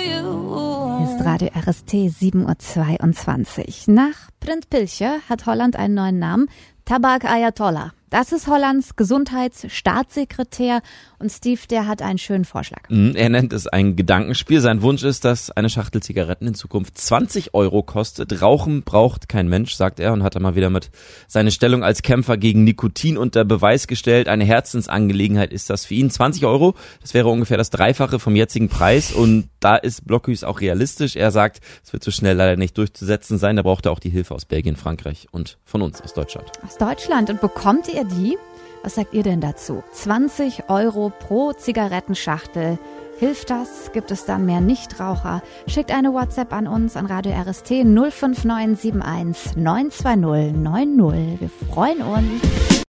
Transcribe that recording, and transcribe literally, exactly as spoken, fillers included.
Hier ist Radio R S T sieben Uhr zweiundzwanzig. Nach Print Pilche hat Holland einen neuen Namen. Tabak Ayatollah. Das ist Hollands Gesundheitsstaatssekretär und Steve, der hat einen schönen Vorschlag. Er nennt es ein Gedankenspiel. Sein Wunsch ist, dass eine Schachtel Zigaretten in Zukunft zwanzig Euro kostet. Rauchen braucht kein Mensch, sagt er, und hat einmal wieder mit seine Stellung als Kämpfer gegen Nikotin unter Beweis gestellt. Eine Herzensangelegenheit ist das für ihn. zwanzig Euro, das wäre ungefähr das Dreifache vom jetzigen Preis und da ist Blockhus auch realistisch. Er sagt, es wird so schnell leider nicht durchzusetzen sein. Da braucht er auch die Hilfe aus Belgien, Frankreich und von uns aus Deutschland. Aus Deutschland. Und bekommt ihr die? Was sagt ihr denn dazu? zwanzig Euro pro Zigarettenschachtel. Hilft das? Gibt es dann mehr Nichtraucher? Schickt eine WhatsApp an uns an Radio R S T null fünf neun sieben eins neun zwei null neun null. Wir freuen uns.